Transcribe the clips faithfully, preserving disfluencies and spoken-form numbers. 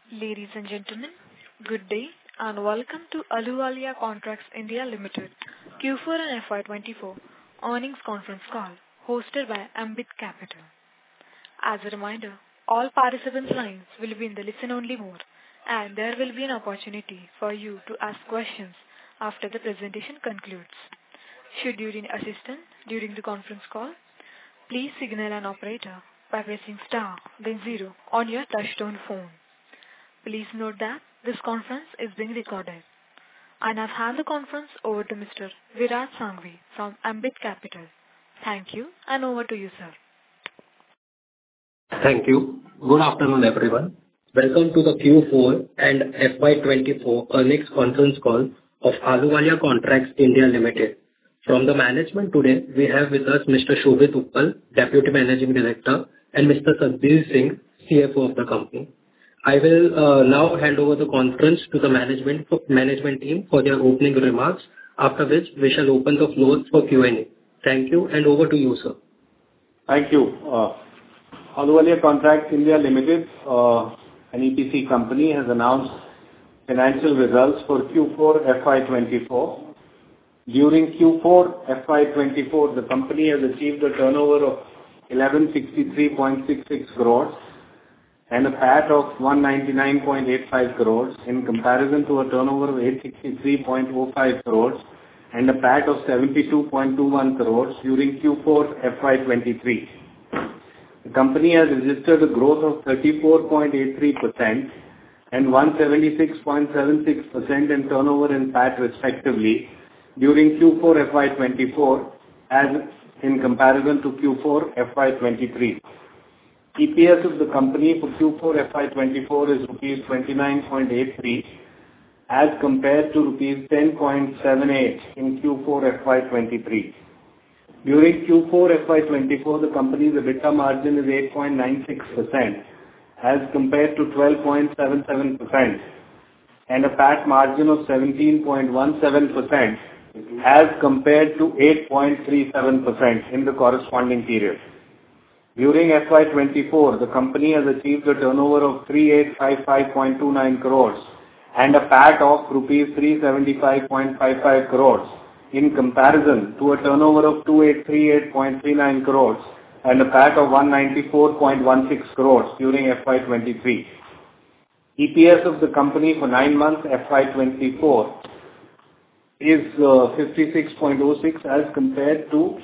Ladies and gentlemen, good day and welcome to Ahluwalia Contracts India Limited Q four and F Y twenty-four earnings conference call hosted by Ambit Capital. As a reminder, all participants' lines will be in the listen-only mode and there will be an opportunity for you to ask questions after the presentation concludes. Should you need assistance during the conference call, please signal an operator by pressing star then zero on your touchtone phone. Please note that this conference is being recorded. And I've handed the conference over to Mister Virat Sanghvi from Ambit Capital. Thank you and over to you, sir. Thank you. Good afternoon, everyone. Welcome to the Q four and F Y twenty-four earnings conference call of Ahluwalia Contracts India Limited. From the management today, we have with us Mister Shobhit Uppal, Deputy Managing Director, and Mister Satbeer Singh, C F O of the company. I will uh, now hand over the conference to the management management team for their opening remarks, after which we shall open the floor for Q and A. Thank you, and over to you, sir. Thank you. Uh, Ahluwalia Contracts India Limited, uh, an E P C company, has announced financial results for Q four F Y twenty-four. During Q four F Y twenty-four, the company has achieved a turnover of eleven sixty-three point six six crores and a P A T of one ninety-nine point eight five crores in comparison to a turnover of eight sixty-three point zero five crores and a P A T of seventy-two point two one crores during Q four F Y twenty-three. The company has registered a growth of thirty-four point eight three percent and one seventy-six point seven six percent in turnover and P A T respectively during Q four F Y twenty-four as in comparison to Q four F Y twenty-three. E P S of the company for Q four F Y twenty-four is rupees twenty-nine point eight three as compared to rupees ten point seven eight in Q four F Y twenty-three. During Q four F Y twenty-four, the company's EBITDA margin is eight point nine six percent as compared to twelve point seven seven percent and a P A T margin of seventeen point one seven percent as compared to eight point three seven percent in the corresponding period. During F Y twenty-four, the company has achieved a turnover of thirty-eight fifty-five point two nine crores and a P A T of rupees three seventy-five point five five crores in comparison to a turnover of twenty-eight thirty-eight point three nine crores and a P A T of one ninety-four point one six crores during F Y twenty-three. E P S of the company for nine months F Y twenty-four is uh, fifty-six point zero six as compared to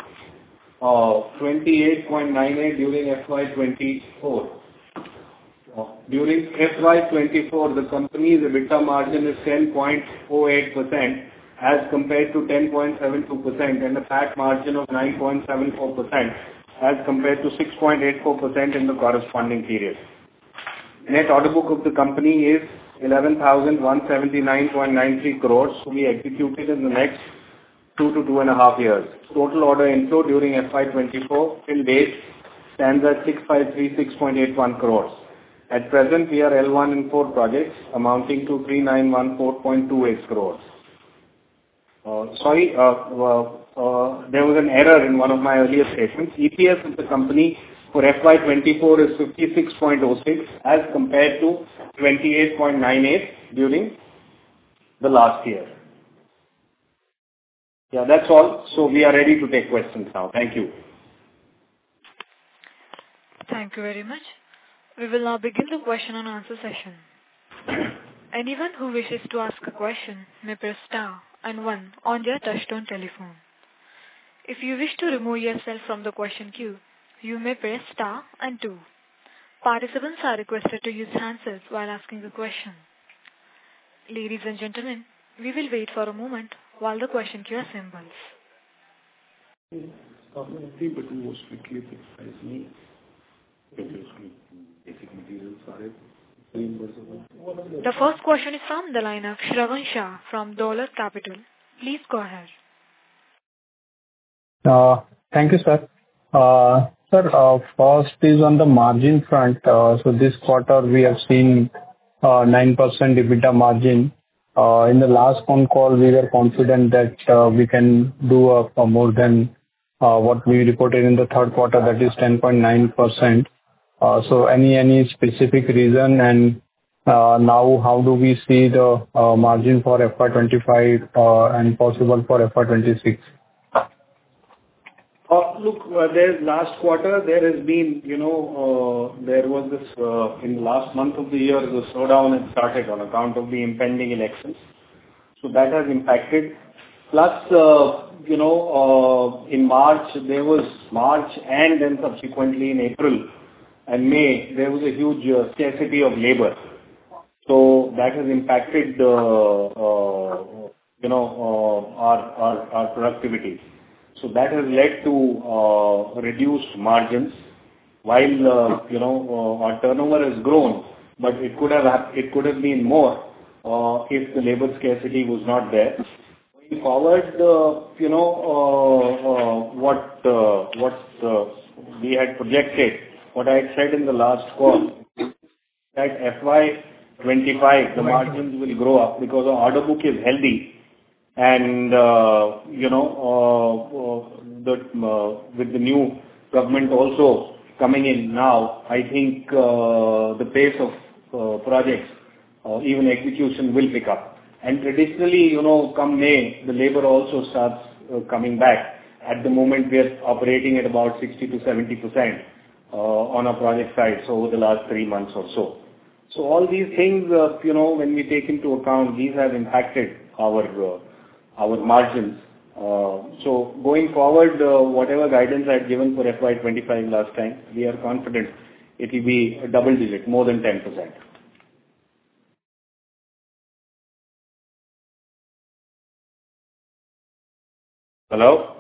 uh, twenty-eight point nine eight during F Y twenty-four. Uh, during F Y twenty-four, the company's EBITDA margin is ten point zero eight percent as compared to ten point seven two percent and a P A T margin of nine point seven four percent as compared to six point eight four percent in the corresponding period. Net order book of the company is eleven thousand one hundred seventy-nine point nine three crores to be executed in the next two to two and a half years. Total order inflow during F Y twenty-four till date stands at six thousand five hundred thirty-six point eight one crores. At present, we are L one in four projects amounting to three thousand nine hundred fourteen point two eight crores. Uh, sorry, uh, uh, uh, there was an error in one of my earlier statements. E P S of the company for F Y twenty-four is fifty-six point zero six as compared to twenty-eight point nine eight during the last year. Yeah, that's all. So we are ready to take questions now. Thank you. Thank you very much. We will now begin the question and answer session. Anyone who wishes to ask a question may press star and one on their touchtone telephone. If you wish to remove yourself from the question queue, you may press star and two. Participants are requested to use handsets while asking a question. Ladies and gentlemen, we will wait for a moment while the question queue assembles. The first question is from the line of Shravan Shah from Dolat Capital. Please go ahead. Uh, thank you, sir. Uh, sir, uh, first is on the margin front. Uh, so this quarter we have seen uh, nine percent EBITDA margin. Uh, in the last phone call, we were confident that uh, we can do uh, uh, more than uh, what we reported in the third quarter, that is ten point nine percent. Uh, so any any specific reason, and Uh, Now, how do we see the uh, margin for F Y twenty-five uh, and possible for F Y twenty-six? Uh, Look, uh, there's last quarter, there has been, you know, uh, there was this, uh, in the last month of the year, the slowdown had started on account of the impending elections. So that has impacted. Plus, uh, you know, uh, in March, there was March and then subsequently in April and May, there was a huge uh, scarcity of labor. So that has impacted, uh, uh, you know, uh, our, our, our productivity. So that has led to uh, reduced margins, while uh, you know uh, our turnover has grown, but it could have hap- it could have been more uh, if the labor scarcity was not there. Going forward, uh, you know uh, uh, what uh, what uh, we had projected, what I had said in the last call, that F Y twenty-five the margins will grow up because our order book is healthy. And, uh, you know, uh, uh, the, uh, with the new government also coming in now, I think uh, the pace of uh, projects, uh, even execution will pick up. And traditionally, you know, come May, the labor also starts uh, coming back. At the moment, we are operating at about sixty to seventy percent uh, on our project side, so over the last three months or so. So all these things, uh, you know, when we take into account, these have impacted our uh, our margins. Uh, So going forward, uh, whatever guidance I had given for F Y twenty-five last time, we are confident it will be a double digit, more than ten percent. Hello?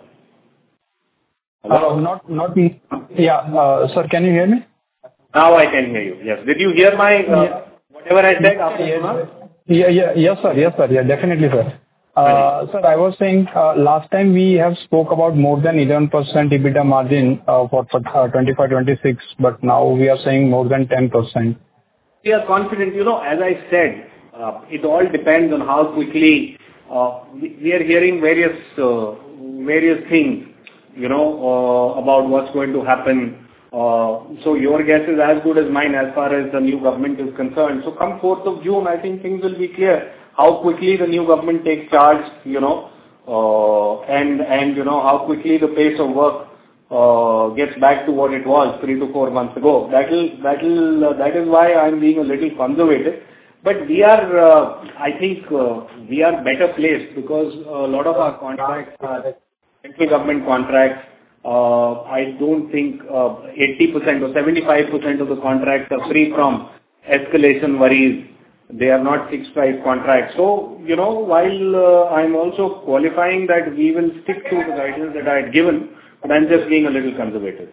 Hello? Uh, Not, not me. Yeah, uh, sir, can you hear me? Now I can hear you. Yes. Did you hear my, uh, Yeah. whatever I said after Suma? Yeah, yeah. Yes, sir. Yes, sir. Yeah, definitely, sir. Uh, Sir, I was saying, uh, last time we have spoke about more than eleven percent EBITDA margin uh, for for, uh, twenty-five twenty-six, but now we are saying more than ten percent. We are confident. You know, as I said, uh, it all depends on how quickly uh, we we are hearing various uh, various things, you know, uh, about what's going to happen. Uh, So your guess is as good as mine as far as the new government is concerned. So come fourth of June, I think things will be clear. How quickly the new government takes charge, you know, uh, and, and, you know, how quickly the pace of work uh, gets back to what it was three to four months ago. That will, that will, uh, that is why I'm being a little conservative. But we are, uh, I think, uh, we are better placed because a lot of our contracts are central government contracts. Uh, I don't think uh, eighty percent or seventy-five percent of the contracts are free from escalation worries. They are not fixed price contracts. So, you know, while uh, I'm also qualifying that we will stick to the guidance that I had given, but I'm just being a little conservative.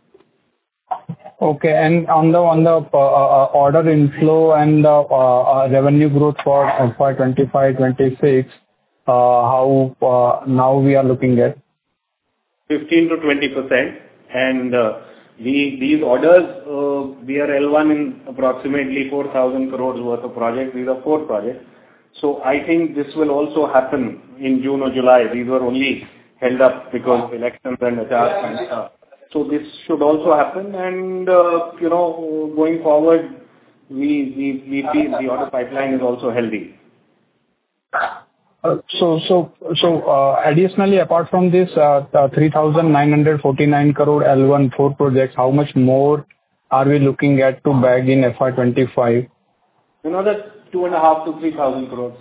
Okay. And on the on the uh, uh, order inflow and the uh, uh, revenue growth for F Y twenty-five twenty-six, uh, how uh, now we are looking at? fifteen to twenty percent. And uh, we, these orders, uh, we are L one in approximately four thousand crores worth of projects. These are four projects. So I think this will also happen in June or July. These were only held up because of elections and adjustments. Uh, so this should also happen. And, uh, you know, going forward, we, we, we feel the order pipeline is also healthy. Uh, So, so, so uh, additionally, apart from this, uh, the three thousand nine hundred forty-nine crore L one four projects, how much more are we looking at to bag in F Y twenty-five? Another two and a half to three thousand crores.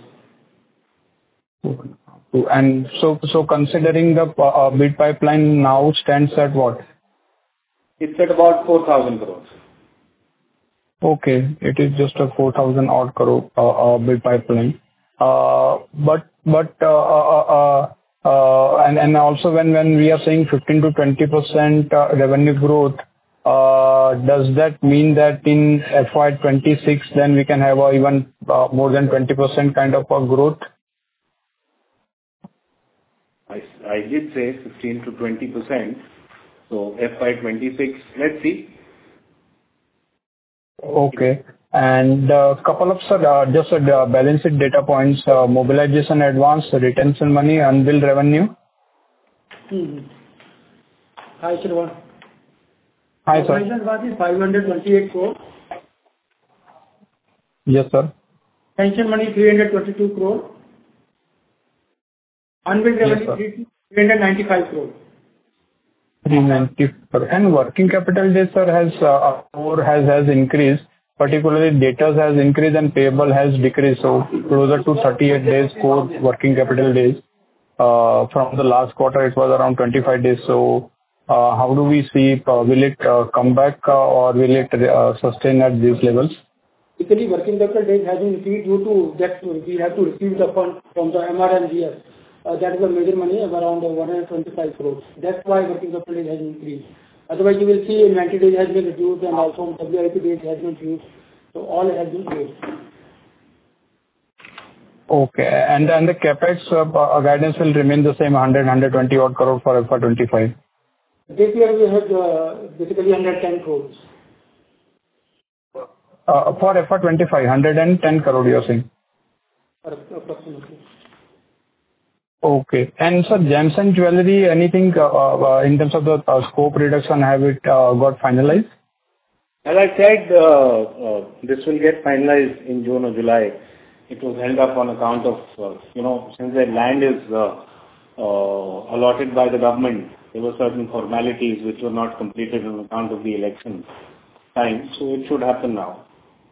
And so, so considering the uh, bid pipeline now stands at what? It's at about four thousand crores. Okay, it is just a four thousand odd crore uh, uh, bid pipeline. Uh, But but uh, uh, uh, uh, and and also when when we are saying fifteen to twenty percent uh, revenue growth, uh, does that mean that in F Y twenty-six then we can have a even uh, more than twenty percent kind of a growth? I I did say fifteen to twenty percent. So F Y twenty-six, let's see. Okay. And a couple of, sir, uh, just uh, balance sheet data points, uh, mobilization advance, retention money, unbilled revenue. Hmm. Hi, Shravan. Hi, sir. Mobilization advance is five hundred twenty-eight crore. Yes, sir. Pension money three hundred twenty-two crore. Unbilled Yes, revenue sir. three hundred ninety-five crore. three ninety. And working capital days, sir, has uh, or has has increased. Particularly, debtors has increased and payable has decreased. So closer to thirty-eight days core working capital days. Uh, from the last quarter, it was around twenty-five days. So uh, how do we see? Uh, will it uh, come back uh, or will it uh, sustain at these levels? Typically, working capital days has been increased due to that we have to receive the fund from the M R N G S. Uh, that is a major money of around uh, one hundred twenty-five crores. That's why working capital days has increased. Otherwise, you will see ninety days has been reduced and also W I P days has been reduced. So all has been reduced. Okay. And then the CapEx uh, guidance will remain the same, one hundred, one hundred twenty odd crore for F Y twenty-five. This year we have uh, basically one hundred ten crores. Uh, for F Y twenty-five, one hundred ten crore you're saying? Approximately. Okay. And sir, gems and jewelry, anything uh, uh, in terms of the uh, scope reduction, have it uh, got finalized? As I said, uh, uh, this will get finalized in June or July. It was held up on account of, uh, you know, since the land is uh, uh, allotted by the government, there were certain formalities which were not completed on account of the election time. So it should happen now.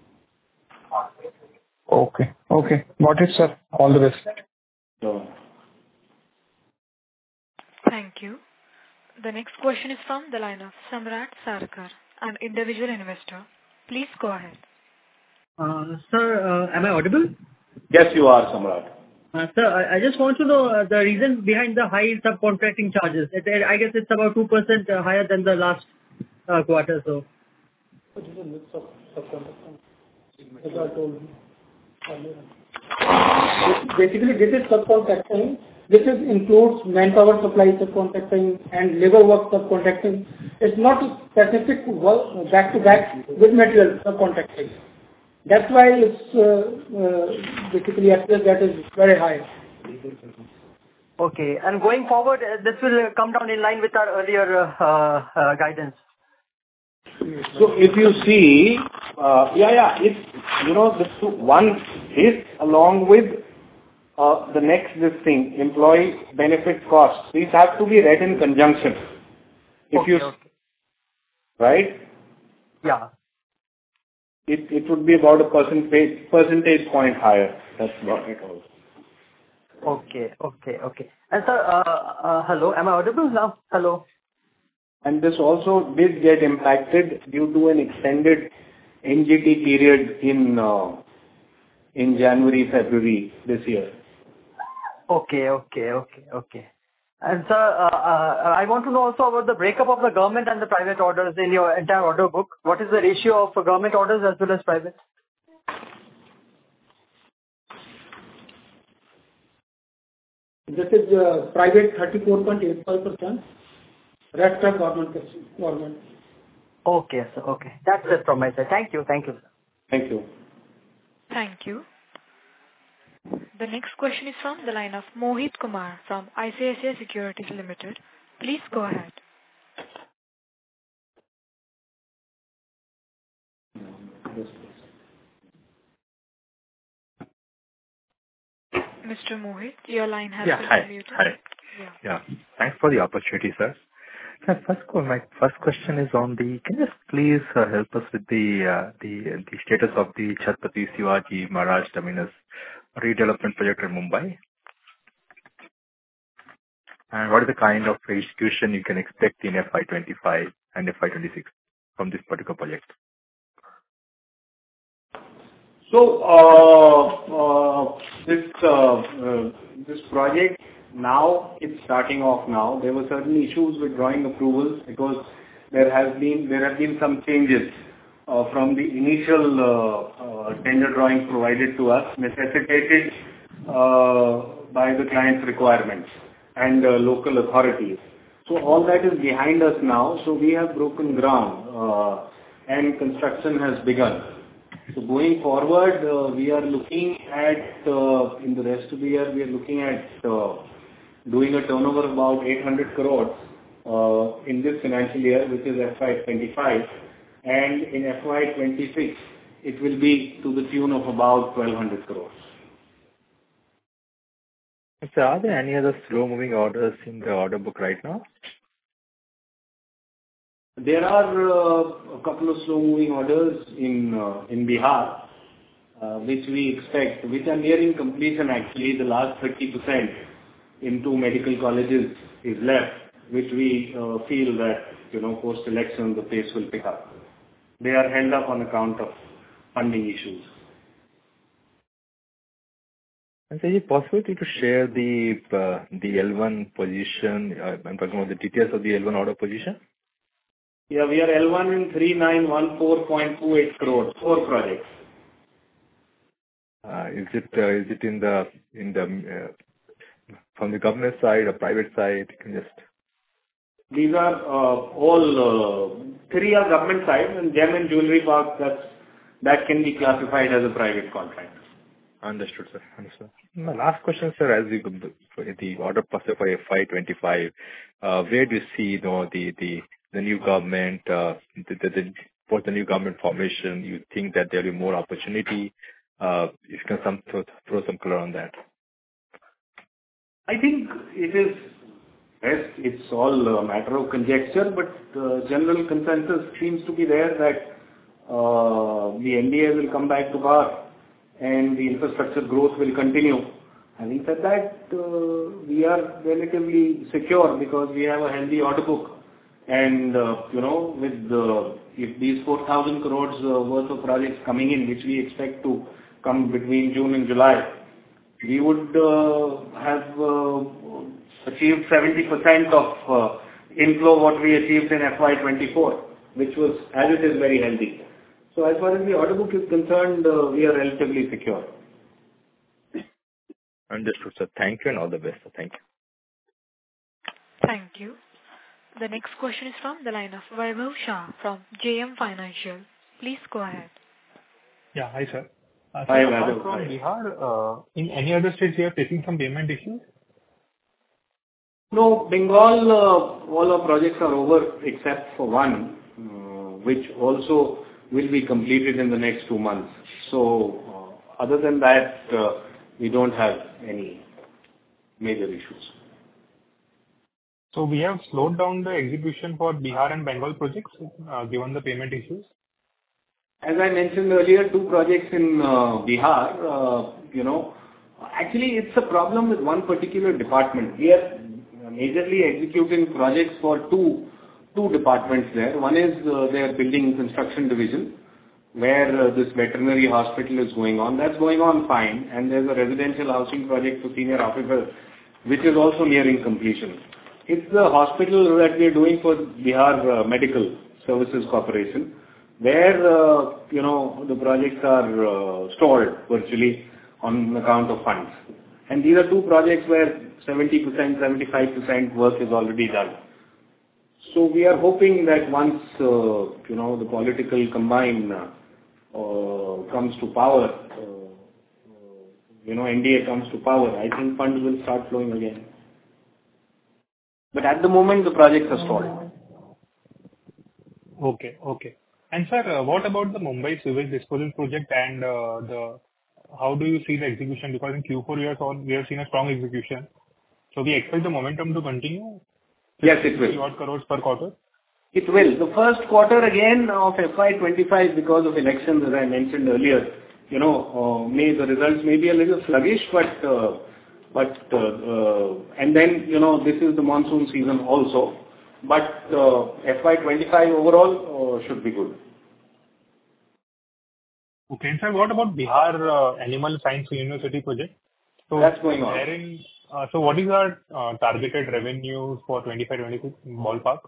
Okay. Okay. Got it, sir. All the best. So, Thank you. The next question is from the line of Samrat Sarkar, an individual investor. Please go ahead. Uh, Sir, uh, am I audible? yes, you are, Samrat. Uh, Sir, I I just want to know uh, the reason behind the high subcontracting charges. It- it- I guess it's about two percent uh, higher than the last uh, quarter, so. It is a mix of subcontracting. As I told you earlier. Basically, this is subcontracting. This is includes manpower supply subcontracting and labor work subcontracting. It's not specific work back to back with material subcontracting. That's why it's uh, uh, basically appears that is very high. Okay. And going forward, uh, this will uh, come down in line with our earlier uh, uh, uh, guidance. So if you see, uh, yeah, yeah, it's, you know, the two, one is along with uh, the next this thing, employee benefit costs. These have to be read in conjunction. If Okay, you, okay. right, Yeah. it, it would be about a percentage, percentage point higher. That's about it also. Okay, okay, okay. And sir, uh, uh, hello, am I audible now? Hello. And this also did get impacted due to an extended N G T period in uh, in January, February this year. Okay, okay, okay, okay. And sir, uh, uh, I want to know also about the breakup of the government and the private orders in your entire order book. What is the ratio of government orders as well as private? This is uh, private thirty-four point eight five percent. Rest of government. government. Okay, sir. Okay. That's it from my side. Thank you. Thank you, sir. Thank you. Thank you. The next question is from the line of Mohit Kumar from I C I C I Securities Limited. Please go ahead. Mister Mohit, your line has Yeah. been Hi. unmuted. Hi. Yeah. Yeah. Thanks for the opportunity, sir. Sir, first co- my first question is on the, can you just please uh, help us with the uh, the the status of the Chhatrapati Shivaji Maharaj Terminus redevelopment project in Mumbai? And what is the kind of execution you can expect in F Y twenty-five and F Y twenty-six from this particular project? So, uh, uh, this uh, uh, this project now, it's starting off now. There were certain issues with drawing approvals because there has been there have been some changes uh, from the initial uh, uh, tender drawing provided to us, necessitated uh, by the client's requirements and uh, local authorities. So all that is behind us now. So we have broken ground uh, and construction has begun. So going forward, uh, we are looking at, uh, in the rest of the year, we are looking at uh, doing a turnover of about eight hundred crores uh, in this financial year, which is F Y twenty-five, and in F Y twenty-six, it will be to the tune of about twelve hundred crores. So are there any other slow-moving orders in the order book right now? There are uh, a couple of slow-moving orders in uh, in Bihar, uh, which we expect, which are nearing completion actually. The last thirty percent in two medical colleges is left, which we uh, feel that, you know, post-election the pace will pick up. They are held up on account of funding issues. And so is it possible to share the uh, the L one position? Uh, I'm talking about the details of the L one order position. Yeah, we are L one in three nine one four point two eight crores, four projects. Uh, is it uh, is it in the in the uh, from the government side or private side? You can just. These are uh, all uh, three are government side, and Gem and Jewelry Park, that's that can be classified as a private contract. Understood, sir. Understood. My last question, sir, as we go for the order process for F Y twenty-five, uh, where do you see, you know, the the the new government, uh, the, the, the for the new government formation? You think that there will be more opportunity? Uh, if you can some throw, throw some color on that. I think it is. Yes, it's all a matter of conjecture, but uh, general consensus seems to be there that uh, the N D A will come back to power and the infrastructure growth will continue. Having said that, uh, we are relatively secure because we have a healthy order book. And, uh, you know, with the, if these four thousand crores uh, worth of projects coming in, which we expect to come between June and July, we would uh, have uh, achieved seventy percent of uh, inflow what we achieved in F Y twenty-four, which was, as it is, very healthy. So as far as the order book is concerned, uh, we are relatively secure. Understood, sir. Thank you and all the best, sir. Thank you. Thank you. The next question is from the line of Vaibhav Shah from J M Financial. Please go ahead. Yeah, hi, sir. Uh, Hi, so apart Vaibhav. from Hi. Bihar, uh, in any other states you are facing some payment issues? No, Bengal, uh, all our projects are over except for one, uh, which also will be completed in the next two months. So, uh, other than that, uh, we don't have any major issues. So we have slowed down the execution for Bihar and Bengal projects, uh, given the payment issues. As I mentioned earlier, two projects in uh, Bihar, uh, you know, actually it's a problem with one particular department. We are majorly executing projects for two two departments there. One is uh, their building construction division, where uh, this veterinary hospital is going on. That's going on fine. And there's a residential housing project for senior officers, which is also nearing completion. It's the hospital that we're doing for Bihar uh, Medical Services Corporation, where, uh, you know, the projects are uh, stalled virtually on account of funds. And these are two projects where seventy percent, seventy-five percent work is already done. So we are hoping that once, uh, you know, the political combine uh, uh, comes to power, uh, you know, N D A comes to power, I think funds will start flowing again. But at the moment, the projects are stalled. Okay, okay. And sir, uh, what about the Mumbai sewage disposal project and uh, the how do you see the execution? Because in Q four we have, saw, we have seen a strong execution. So we expect the momentum to continue? Yes, it will. fifty odd crores per quarter? It will. The first quarter again of F Y twenty-five, because of elections, as I mentioned earlier, you know, uh, may the results may be a little sluggish, but uh, but uh, uh, and then, you know, this is the monsoon season also. But uh, F Y twenty-five overall uh, should be good. Okay. And sir, what about Bihar uh, Animal Science University project? So That's going on. Wherein, uh, so what is our uh, targeted revenue for twenty-five twenty-six ballpark?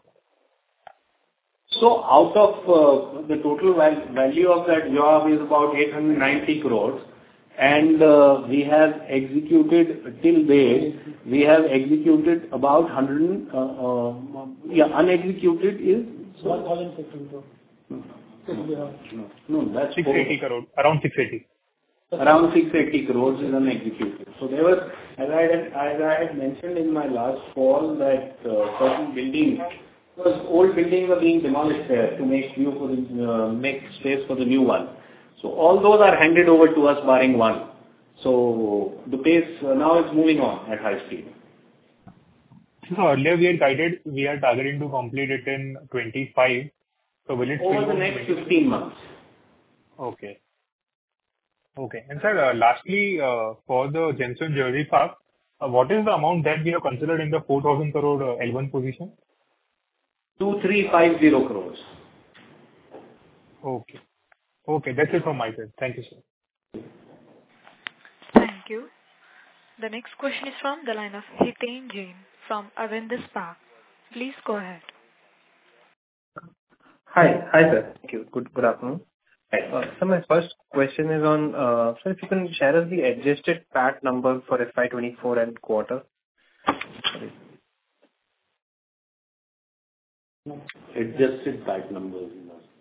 So out of uh, the total val- value of that job is about eight hundred ninety crores, and uh, we have executed till date, we have executed about one hundred, uh, uh, yeah, unexecuted is one thousand fifteen crores. no, no, that's six eighty crore, around six eighty. around six hundred eighty crores is unexecuted. So there was, as I had, as I had mentioned in my last call, that uh, certain buildings, because old buildings are being demolished there to make new for the, uh, make space for the new one. So all those are handed over to us barring one. So the pace uh, now is moving on at high speed. So earlier we had guided, we are targeting to complete it in twenty-five. So will it Over spill the over to next twenty-six? fifteen months. Okay. Okay. And sir, uh, lastly, uh, for the Gemstone Jewelry Park, uh, what is the amount that we have considered in the four thousand crore uh, L one position? two thousand three hundred fifty crores. Okay. Okay, that's it from my side. Thank you, sir. Thank you. The next question is from the line of Hiten Jain from Avendus Spark. Please go ahead. Hi. Hi, sir. Thank you. Good Good afternoon. Uh, So my first question is on, uh, sir, if you can share us the adjusted P A T number for F Y twenty-four and quarter. Sorry. Adjusted P A T numbers.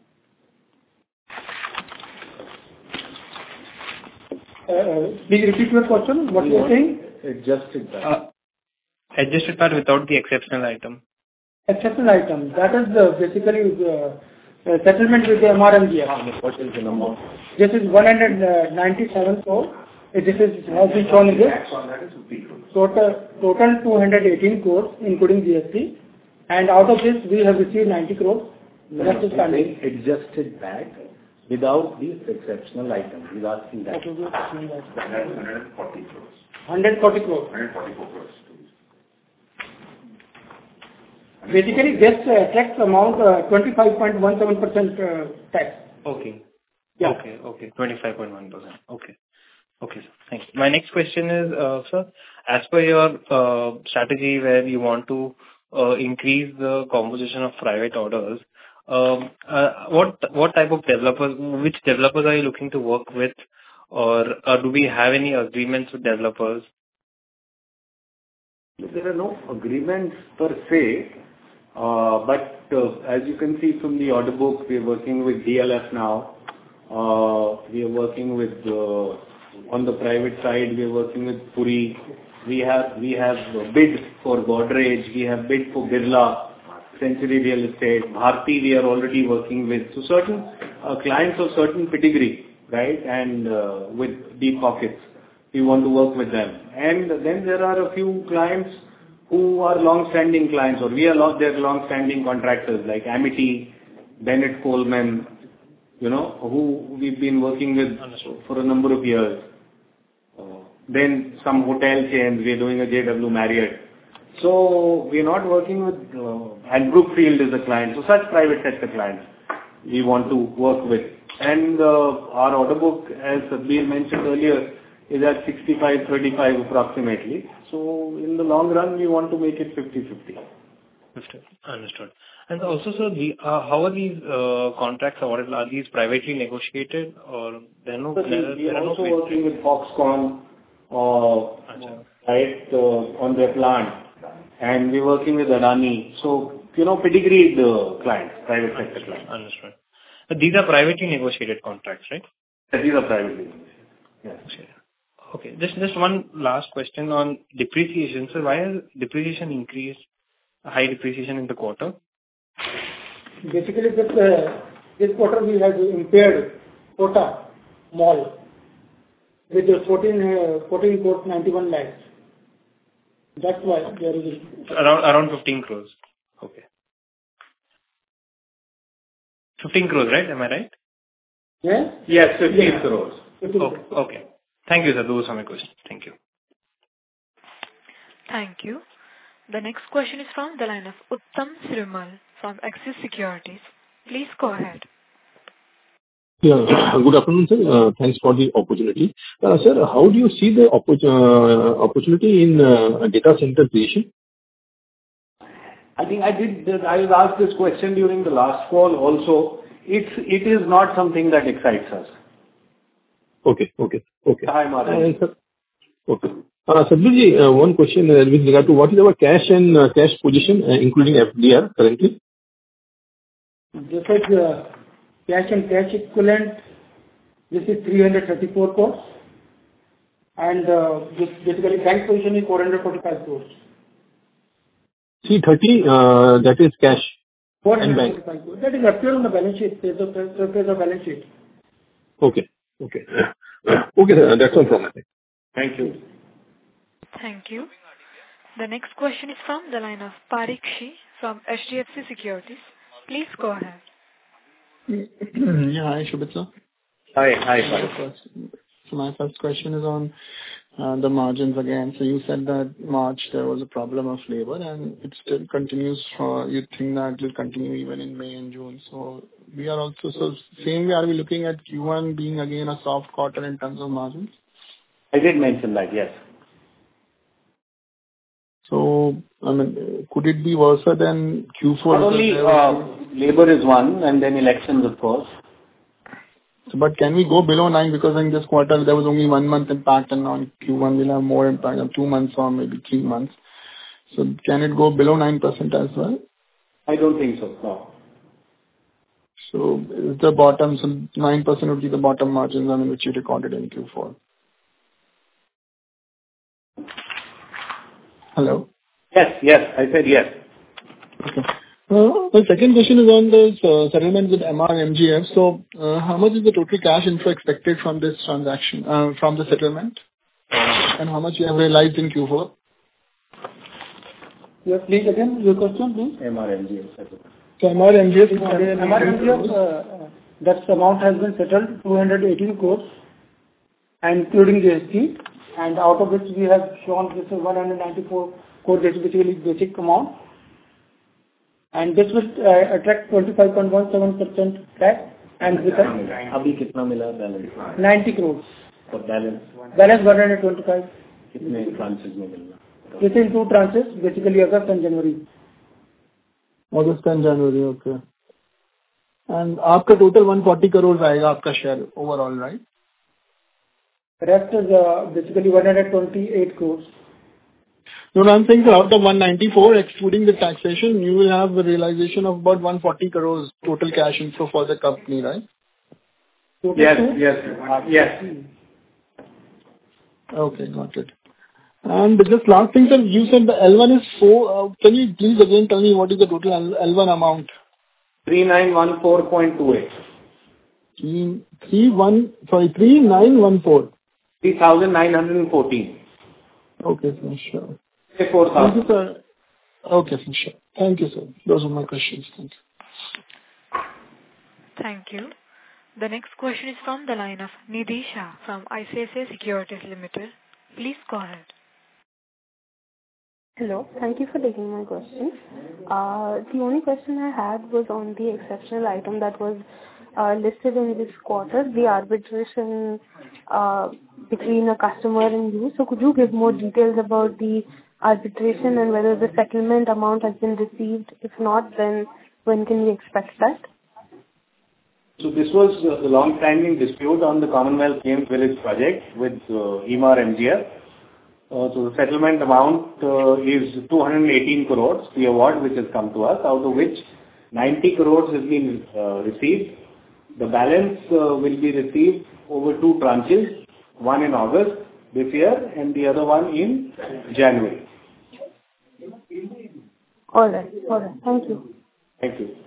Uh, uh, Please repeat your question. What you are saying? Adjusted P A T. Uh, Adjusted P A T without the exceptional item. Exceptional item. That is uh, basically the uh, settlement with the M R M G F. What is the number? This is one hundred ninety-seven crore. Uh, This is has been shown in this. Total total two hundred eighteen crores, including G S T. And out of this, we have received ninety crores. The rest is pending. Adjusted P A T without these exceptional items. He's asking that. Okay, we are asking that. one hundred forty crores. one hundred forty crores. one hundred forty-four crores. Basically, this uh, tax amount, uh, twenty-five point one seven percent uh, tax. Okay. Yeah. Okay. Okay. twenty-five point one percent. Okay. Okay, sir. Thank you. My next question is, uh, sir, as per your uh, strategy where you want to uh, increase the composition of private orders, um, uh, what what type of developers, which developers are you looking to work with, or uh, do we have any agreements with developers? There are no agreements per se, uh, but uh, as you can see from the order book, we are working with D L F now. Uh, we are working with, uh, on the private side, we are working with Puri. We have we have bid for Godrej, we have bid for Birla, Century Real Estate, Bharti we are already working with. So certain uh, clients of certain pedigree, right, and uh, with deep pockets. We want to work with them. And then there are a few clients who are long-standing clients, or we are long, they're long-standing contractors like Amity, Bennett Coleman, you know, who we've been working with for a number of years. Uh, then some hotel chains, we're doing a J W Marriott. So we're not working with, uh, and Brookfield is a client. So such private sector clients we want to work with. And uh, our order book, as Sabir mentioned earlier, is at sixty-five thirty-five approximately. So in the long run, we want to make it fifty fifty. Understood. And also, sir, the, uh, how are these uh, contracts awarded? Are these privately negotiated or there are no? So there, we there are are also no working with Foxconn, uh, right, uh, on their plant, and we're working with Adani. So, you know, pedigreed uh, clients, private sector clients. Understood. But these are privately negotiated contracts, right? These are privately negotiated. Yes. Okay. Just just one last question on depreciation. So why has depreciation increased, high depreciation in the quarter? Basically, this uh, this quarter we have impaired Kota Mall with the fourteen uh, fourteen crores ninety-one lakhs. That's why there is Around around fifteen crores. Okay. fifteen crores, right? Am I right? yeah Yes, fifteen Yeah. crores. fifteen Okay. Okay. Thank you, sir. Those are my questions. Thank you. Thank you. The next question is from the line of Uttam Srimal from Axis Securities. Please go ahead. Yeah. Good afternoon, sir. Uh, Thanks for the opportunity. Uh, Sir, how do you see the oppo- uh, opportunity in uh, data center creation? I think I did. this- I was asked this question during the last call also. It's It is not something that excites us. Okay. Okay. Okay. Hi, Madan. And sir, okay. Uh, Sabirji, uh, one question uh, with regard to what is our cash and uh, cash position, uh, including F D R currently? This is uh, cash and cash equivalent. This is three hundred thirty-four crores, and uh, this basically bank position is four hundred forty-five crores. three thirty, uh, that is cash and bank. four hundred forty-five crores. That is appear on the balance sheet. There's a there's a balance sheet. Okay. Okay. Okay, sir. That's all from my side. Thank you. Thank you. The next question is from the line of Parikshi from H D F C Securities. Please go ahead. Yeah. Hi, Shobhit. Hi. Hi, Parikshi. So my first question is on uh, the margins again. So you said that March there was a problem of labor and it still continues. For, you think that it will continue even in May and June. So we are also, so same way are we looking at Q one being again a soft quarter in terms of margins? I did mention that, yes. So, I mean, could it be worse than Q four? Not only uh, labor is one and then elections, of course. So, but can we go below nine because in this quarter there was only one month impact and now in Q one we'll have more impact of two months or maybe three months. So can it go below nine percent as well? I don't think so, no. So is the bottom, so nine percent would be the bottom margins, I mean, which you recorded in Q four. Hello? Yes, yes, I said yes. Okay. Uh, my second question is on this uh, settlement with M R M G F. So uh, how much is the total cash inflow expected from this transaction, uh, from the settlement? And how much you have realized in Q four? Yes, please again, your question, please. M R M G F settlement. So M R M G F, M R M G F, uh, that amount has been settled, two hundred eighteen crores, including G S T, and out of which we have shown this is one hundred ninety-four crores, this is basically basic amount. And this will uh, attract twenty-five point one seven percent tax and with Abhi kitna mila balance? ninety crores. For balance? Balance one hundred twenty-five. Kitne tranches mein milna? This is two tranches, basically August and January. August and January, okay. And आपका total one hundred forty crores आएगा आपका share overall, right? Rest is uh, basically one hundred twenty-eight crores. No, no, I'm saying that out of one hundred ninety-four, excluding the taxation, you will have a realization of about one hundred forty crores total cash inflow for the company, right? Yes, yes, uh, yes. Okay, got it. And just last thing, sir, you said the L one is four. Uh, can you please again tell me what is the total L one amount? three nine one four point two eight. Three, three one, sorry, three nine one four. three thousand nine hundred fourteen. Okay, sir, sure. four thousand. Thank you, sir. Okay, sir, sure. Thank you, sir. Those are my questions. Thank you. Thank you. The next question is from the line of Nidhi Shah from I C I C I Securities Limited. Please go ahead. Hello. Thank you for taking my question. Uh, the only question I had was on the exceptional item that was uh, listed in this quarter, the arbitration uh, between a customer and you. So could you give more details about the arbitration and whether the settlement amount has been received? If not, then when can we expect that? So this was uh, the long-standing dispute on the Commonwealth Games Village project with uh, M R M G F. Uh, so the settlement amount uh, is two hundred eighteen crores, the award which has come to us, out of which ninety crores has been uh, received. The balance uh, will be received over two tranches, one in August this year and the other one in January. All right. All right. Thank you. Thank you.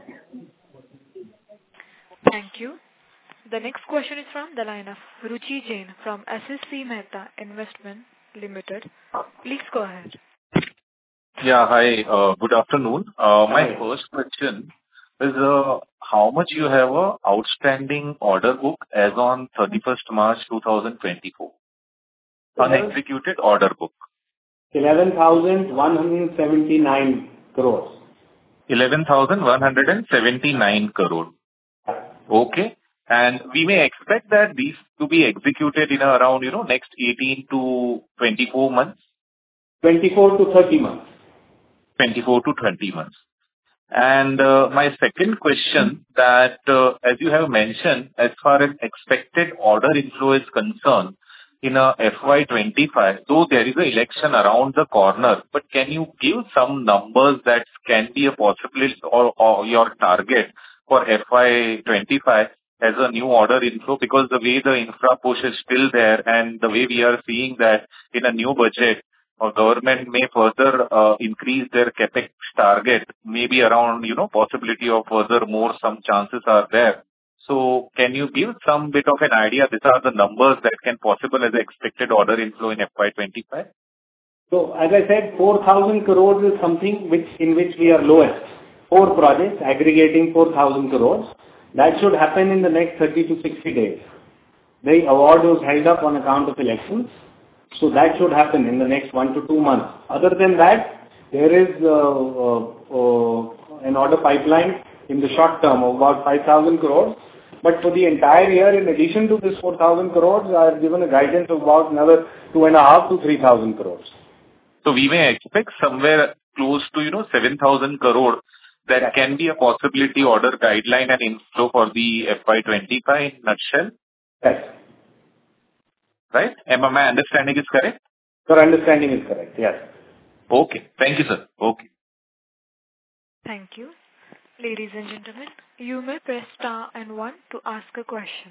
Thank you. The next question is from the line of Ruchi Jain from S S C Mehta Investment Limited. Please go ahead. Yeah, hi. Uh, good afternoon. Uh, my first question is uh, how much you have a outstanding order book as on thirty-first March two thousand twenty-four? Unexecuted order book. eleven thousand one hundred seventy-nine crores. eleven thousand one hundred seventy-nine crore. Okay. And we may expect that these to be executed in around, you know, next eighteen to twenty-four months? twenty-four to thirty months. twenty-four to twenty months. And uh, my second question that, uh, as you have mentioned, as far as expected order inflow is concerned, in a F Y twenty-five, though there is an election around the corner, but can you give some numbers that can be a possibility or, or your target for F Y twenty-five as a new order inflow? Because the way the infra push is still there and the way we are seeing that in a new budget, or government may further uh, increase their capex target, maybe around, you know, possibility of further more, some chances are there. So can you give some bit of an idea? These are the numbers that can possible as expected order inflow in F Y twenty-five. So as I said, four thousand crores is something which in which we are lowest. Four projects aggregating four thousand crores. That should happen in the next thirty to sixty days. The award was held up on account of elections. So that should happen in the next one to two months. Other than that, there is uh, uh, uh, an order pipeline in the short term of about five thousand crores. But for the entire year, in addition to this four thousand crores, I have given a guidance of about another two and a half to three thousand crores. So we may expect somewhere close to, you know, seven thousand crore that yes. can be a possibility order guideline and inflow for the F Y twenty-five in nutshell. Yes. Right? Am my understanding is correct? Your understanding is correct, yes. Okay. Thank you, sir. Okay. Thank you. Ladies and gentlemen, you may press star and one to ask a question.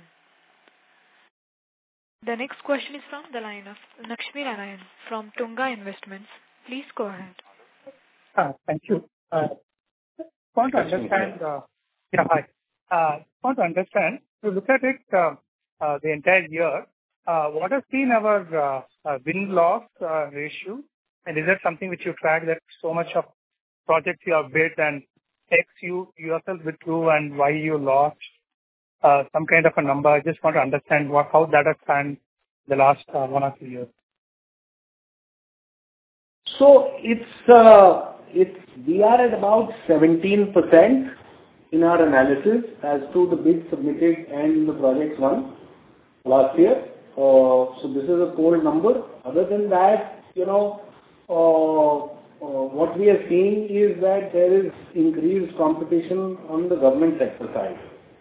The next question is from the line of Lakshmi Narayan from Tunga Investments. Please go ahead. Uh, thank you. Uh, want to understand, uh, yeah, hi. Uh, want to understand, to look at it uh, uh, the entire year, uh, what has been our uh, uh, win-loss uh, ratio? And is that something which you track, that so much of projects you have bid and X you yourself withdrew and why you lost? Uh, some kind of a number. I just want to understand what how that has spanned the last uh, one or two years. So it's uh, it's we are at about seventeen percent in our analysis as to the bids submitted and the projects won last year. Uh, so this is a cold number. Other than that, you know, uh, uh, what we are seeing is that there is increased competition on the government sector side.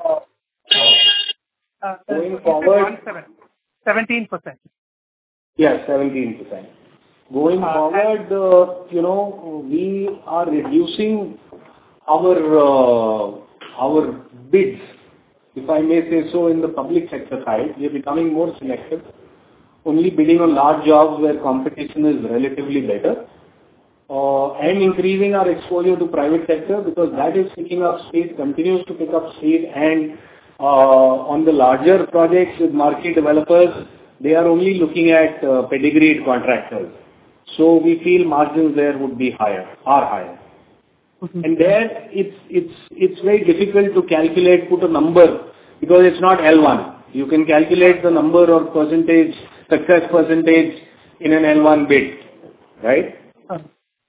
Uh, Going forward, seventeen percent. Yes, seventeen percent. Going uh, forward, uh, you know, we are reducing our uh, our bids, if I may say so, in the public sector side. We are becoming more selective, only bidding on large jobs where competition is relatively better, uh, and increasing our exposure to private sector because that is picking up speed, continues to pick up speed, and Uh, on the larger projects with marquee developers, they are only looking at uh, pedigreed contractors. So we feel margins there would be higher, are higher. Mm-hmm. And there it's it's it's very difficult to calculate, put a number, because it's not L one. You can calculate the number or percentage, success percentage in an L one bid, right? Uh-huh.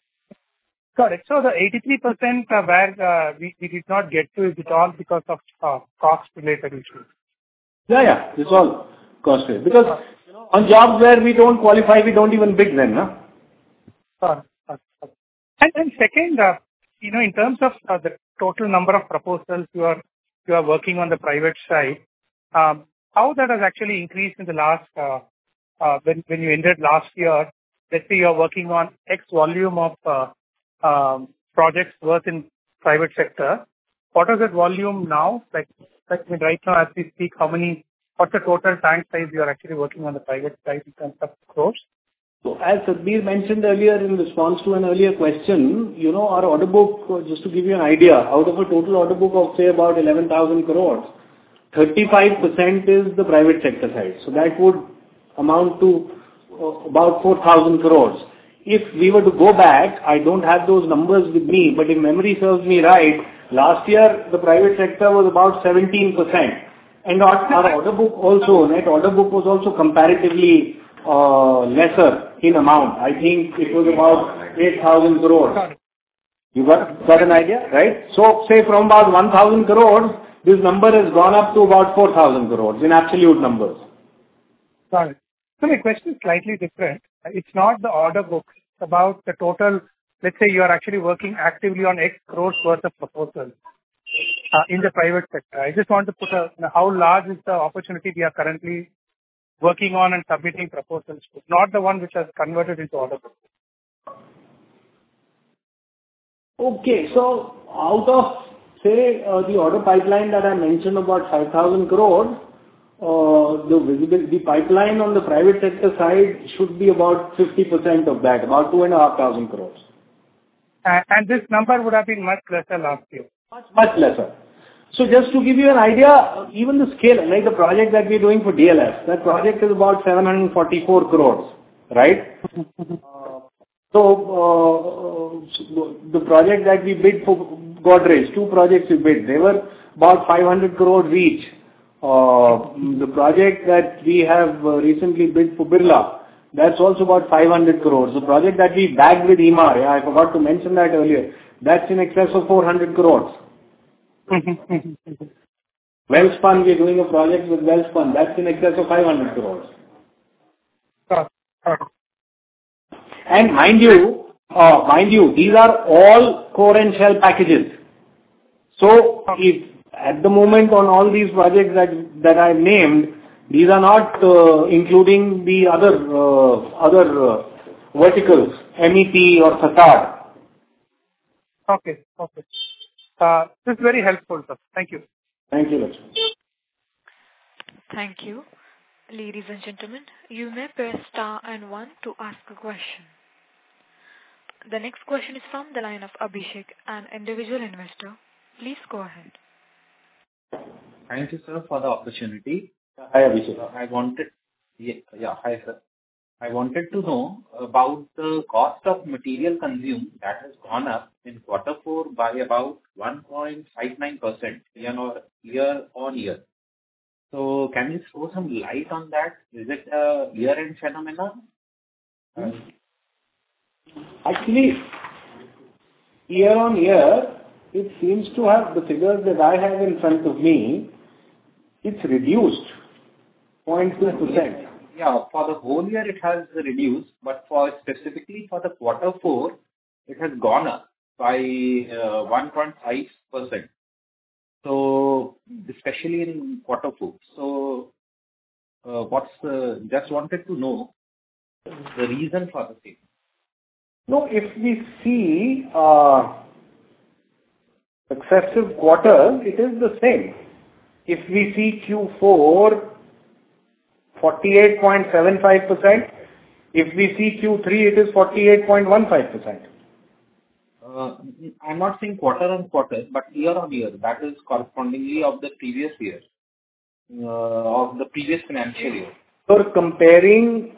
Got it. So the eighty-three percent uh, where uh, we, we did not get to, is it all because of uh, cost-related issues? Yeah, yeah. It's all cost-related. Because uh, you know, on jobs where we don't qualify, we don't even bid then, no? Uh, uh, uh. And, and second, uh, you know, in terms of uh, the total number of proposals you are you are working on the private side, um, how that has actually increased in the last, uh, uh, when, when you ended last year, let's say you are working on X volume of uh, Um, projects worth in private sector. What is that volume now? Like, like I mean, right now as we speak, how many, what's the total tank size you are actually working on the private side in terms of crores? So as Sadhbir mentioned earlier in response to an earlier question, you know, our order book, just to give you an idea, out of a total order book of say about eleven thousand crores, thirty-five percent is the private sector side. So that would amount to uh, about four thousand crores. If we were to go back, I don't have those numbers with me, but if memory serves me right, last year the private sector was about seventeen percent. And our, our order book also, net order book was also comparatively uh, lesser in amount. I think it was about eight thousand crores. You got, got an idea, right? So say from about one thousand crores, this number has gone up to about four thousand crores in absolute numbers. Got it. So my question is slightly different. It's not the order book. It's about the total. Let's say you are actually working actively on X crores worth of proposals uh, in the private sector. I just want to put a, you know, how large is the opportunity we are currently working on and submitting proposals to, not the one which has converted into order book. Okay, so out of, say, uh, the order pipeline that I mentioned about five thousand crores, Uh, the visibility, the pipeline on the private sector side should be about fifty percent of that, about two and a half thousand crores. Uh, and this number would have been much lesser last year. Much, much lesser. So just to give you an idea, even the scale, like the project that we're doing for D L F, that project is about seven hundred forty-four crores, right? uh, so, uh, the project that we bid for Godrej, two projects we bid, they were about five hundred crores each. Uh, the project that we have uh, recently bid for Birla, that's also about five hundred crores. The project that we bagged with E M A R, yeah, I forgot to mention that earlier, that's in excess of four hundred crores. Welspun, we're doing a project with Welspun, that's in excess of five hundred crores. And mind you, uh, mind you, these are all core and shell packages. So, if at the moment on all these projects that that I named, these are not uh, including the other uh, other uh, verticals, M E P or facade. Okay, okay. Uh, this is very helpful, sir. Thank you. Thank you, Lakshmi. Thank you. Ladies and gentlemen, you may press star and one to ask a question. The next question is from the line of Abhishek, an individual investor. Please go ahead. Thank you, sir, for the opportunity. Hi, Abhishek. Uh, I wanted, yeah, yeah, hi, sir. I wanted to know about the cost of material consumed that has gone up in quarter four by about one point five nine percent year on year. On year. So can you throw some light on that? Is it a year-end phenomenon? Hmm. Actually, year on year, it seems to have, the figures that I have in front of me, it's reduced zero point two percent. Yeah, for the whole year it has reduced, but for specifically for the quarter four, it has gone up by uh, one point five percent. So, especially in quarter four. So, uh, what's the, just wanted to know the reason for the same. No, if we see uh, successive quarters, it is the same. If we see Q four, forty-eight point seven five percent. If we see Q three, it is forty-eight point one five percent. Uh, I'm not saying quarter on quarter, but year on year. That is correspondingly of the previous year, uh, of the previous financial year. So comparing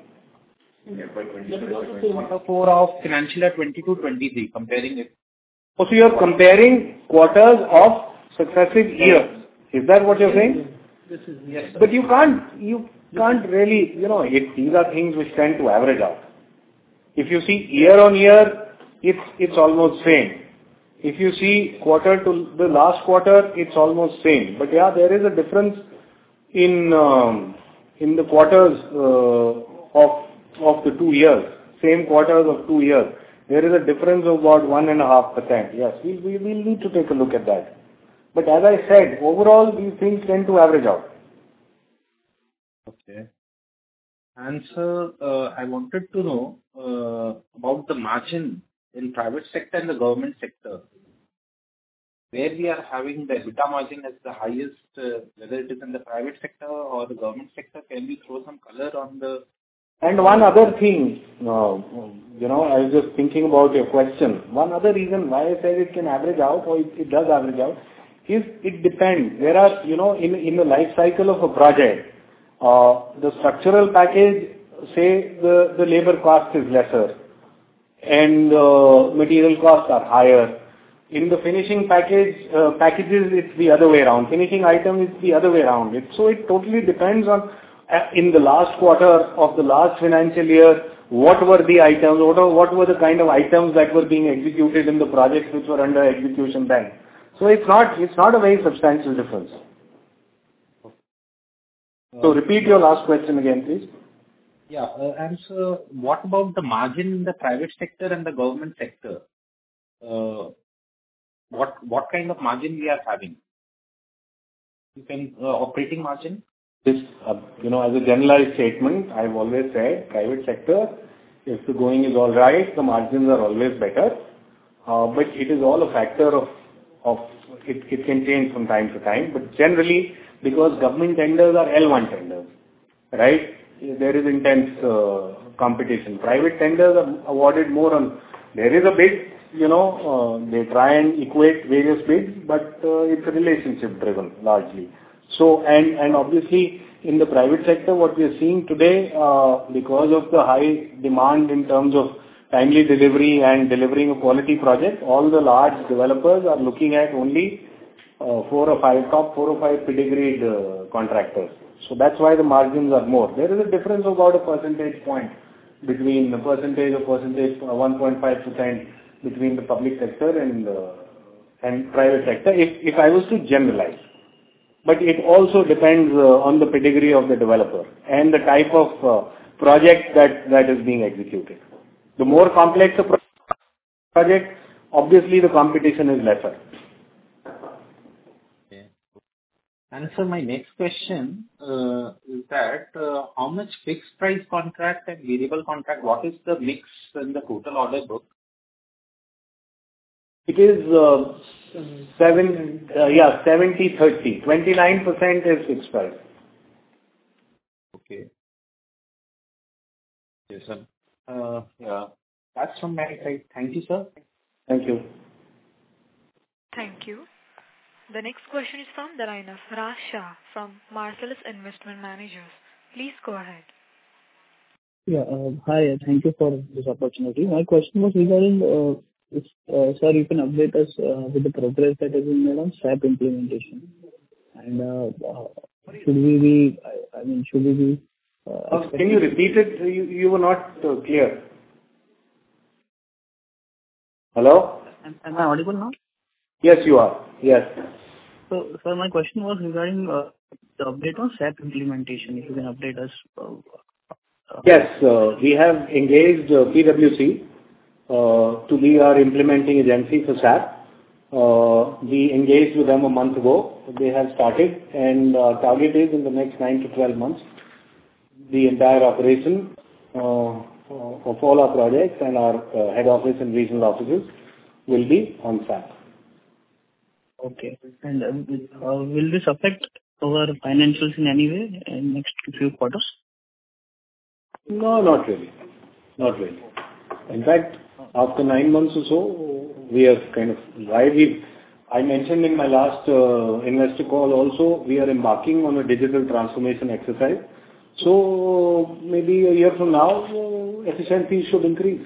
quarter four of financial year twenty-two twenty-three, comparing it. Oh, so you're comparing quarters of successive years. Is that what you're saying? Yes, sir. But you can't, you can't really, you know, it, these are things which tend to average out. If you see year on year, it's, it's almost same. If you see quarter to the last quarter, it's almost same. But yeah, there is a difference in, um, in the quarters uh, of, of the two years, same quarters of two years. There is a difference of about one and a half percent. Yes, we, we will need to take a look at that. But as I said, overall, these things tend to average out. Okay. And sir, uh, I wanted to know uh, about the margin in private sector and the government sector, where we are having the EBITDA margin as the highest, uh, whether it is in the private sector or the government sector. Can you throw some color on the... And one other thing, uh, you know, I was just thinking about your question. One other reason why I said it can average out, or it, it does average out, is it depends. There are, you know, in, in the life cycle of a project, uh, the structural package, say the, the labor cost is lesser and uh, material costs are higher. In the finishing package, uh, packages, it's the other way around. Finishing item is the other way around. It, so it totally depends on, uh, in the last quarter of the last financial year, what were the items, what were, what were the kind of items that were being executed in the projects which were under execution then. So it's not, it's not a very substantial difference. So repeat your last question again, please. Yeah, uh, and so what about the margin in the private sector and the government sector? Uh, what what kind of margin we are having? You can uh, operating margin. This, uh, you know, as a generalized statement, I've always said private sector, if the going is all right, the margins are always better. Uh, but it is all a factor of of it. It can change from time to time. But generally, because government tenders are L one tenders, right? There is intense uh, competition. Private tenders are awarded more on, there is a bid, you know, uh, they try and equate various bids, but uh, it's relationship driven largely. So, and, and obviously in the private sector, what we are seeing today, uh, because of the high demand in terms of timely delivery and delivering a quality project, all the large developers are looking at only uh, four or five, top four or five pedigreed uh, contractors. So that's why the margins are more. There is a difference of about a percentage point between the percentage of percentage, uh, one point five percent between the public sector and uh, and private sector, if, if I was to generalize. But it also depends uh, on the pedigree of the developer and the type of uh, project that, that is being executed. The more complex a pro- project, obviously the competition is lesser. And so my next question uh, is that uh, how much fixed price contract and variable contract, what is the mix in the total order book? It is uh, seven, uh, yeah, seventy thirty. twenty-nine percent is fixed price. Okay. Yes, sir. Uh, yeah, that's from my side. Thank you, sir. Thank you. Thank you. The next question is from the line of Raj Shah from Marcellus Investment Managers. Please go ahead. Yeah. uh, Hi. Thank you for this opportunity. My question was regarding uh, if, uh, sir, you can update us uh, with the progress that has been made on S A P implementation. And uh, uh, should we be, I I mean, should we be... uh, Uh, Can you repeat it? You you were not uh, clear. Hello? Am am I audible now? Yes, you are. Yes. So, sir, my question was regarding uh, the update on S A P implementation. If you can update us. uh, uh, Yes, uh, we have engaged uh, P W C uh, to be our implementing agency for S A P. Uh, we engaged with them a month ago. They have started, and uh, target is in the next nine to twelve months, the entire operation uh, of all our projects and our uh, head office and regional offices will be on S A P. Okay. And uh, uh, will this affect our financials in any way in next few quarters? No, not really. Not really. In fact, after nine months or so, we have kind of, why we, I mentioned in my last uh, investor call also, we are embarking on a digital transformation exercise. So maybe a year from now, uh, efficiency should increase.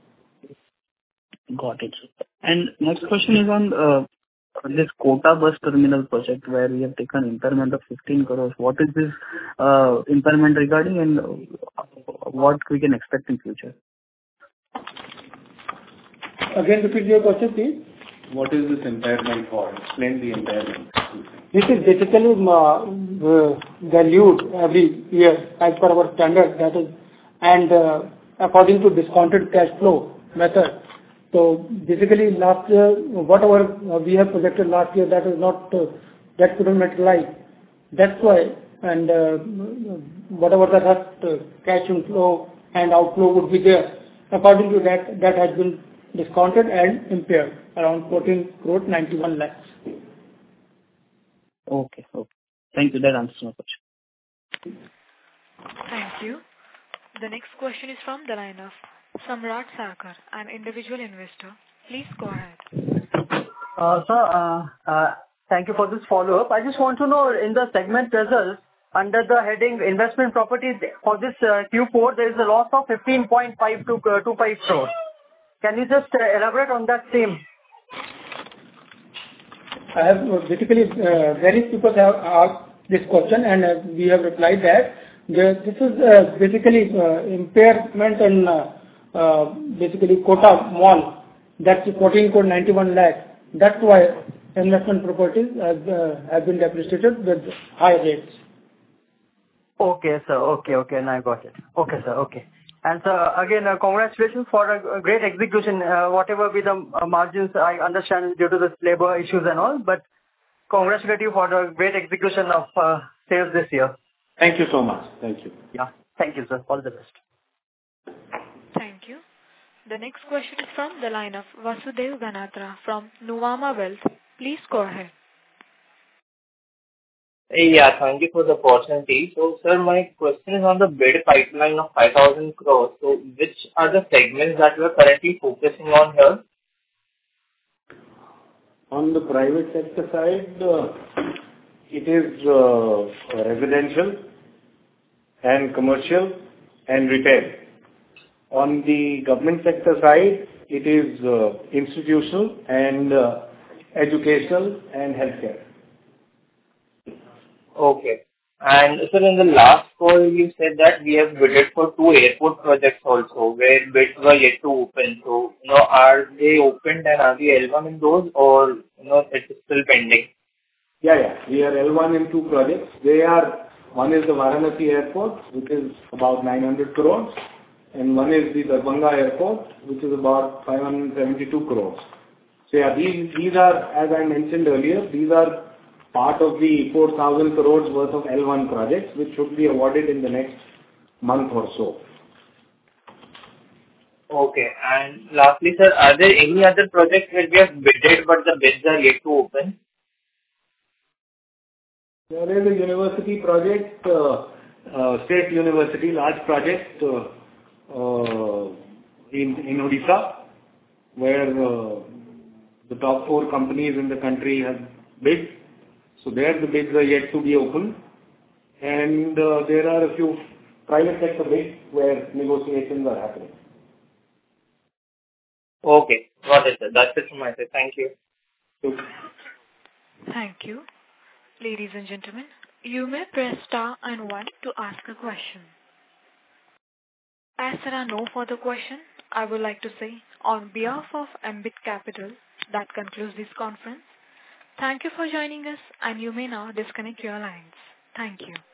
Got it. And next question is on uh, this Kota bus terminal project where we have taken impairment of fifteen crores. What is this uh, impairment regarding, and uh, what we can expect in future? Again, repeat your question, please. What is this impairment for? Explain the impairment. This is basically uh, uh, valued every year as per our standard, that is, and uh, according to discounted cash flow method. So basically, last year, whatever uh, we have projected last year, that is not, uh, that couldn't materialize. That's why, and uh, whatever the rest uh, cash inflow and outflow would be there, according to that, that has been discounted and impaired, around fourteen crore ninety-one lakhs. Okay. Okay. Thank you. That answers my question. Thank you. The next question is from the line of Samrat Sarkar, an individual investor. Please go ahead. Uh, Sir, uh, uh, thank you for this follow-up. I just want to know, in the segment results, under the heading investment properties, for this uh, Q four, there is a loss of fifteen point five two five crores. Can you just uh, elaborate on that same? I have uh, basically, uh, various people have asked this question, and uh, we have replied that the, this is uh, basically uh, impairment in uh, uh, basically Kota Mall. That's fourteen crore ninety-one lakhs. That's why investment properties have, uh, have been depreciated with high rates. Okay, sir. Okay, okay. Now I got it. Okay, sir. Okay. And sir, again, uh, congratulations for a, a great execution. Uh, whatever be the uh, margins, I understand due to the labor issues and all, but congratulate you for the great execution of uh, sales this year. Thank you so much. Thank you. Yeah. Thank you, sir. All the best. Thank you. The next question is from the line of Vasudev Ganatra from Nuvama Wealth. Please go ahead. Yeah, thank you for the opportunity. So, sir, my question is on the bid pipeline of five thousand crores. So, which are the segments that we are currently focusing on here? On the private sector side, uh, it is uh, residential and commercial and retail. On the government sector side, it is uh, institutional and uh, educational and healthcare. Okay. And sir, in the last call, you said that we have bidded for two airport projects also, where bids were yet to open. So, you know, are they opened and are we L one in those, or, you know, it is still pending? Yeah, yeah. We are L one in two projects. They are, one is the Varanasi Airport, which is about nine hundred crores, and one is the Darbhanga Airport, which is about five hundred seventy-two crores. So yeah, these, these are, as I mentioned earlier, these are part of the four thousand crores worth of L one projects, which should be awarded in the next month or so. Okay. And lastly, sir, are there any other projects where we have bidded but the bids are yet to open? There is a university project, uh, uh, state university, large project uh, uh, in, in Odisha, where uh, the top four companies in the country have bid. So there the bids are yet to be opened. And uh, there are a few private sector bids where negotiations are happening. Okay. Got it, sir. That's it from my side. Thank you. Thank you. Ladies and gentlemen, you may press star and one to ask a question. As there are no further questions, I would like to say on behalf of Ambit Capital, that concludes this conference. Thank you for joining us, and you may now disconnect your lines. Thank you.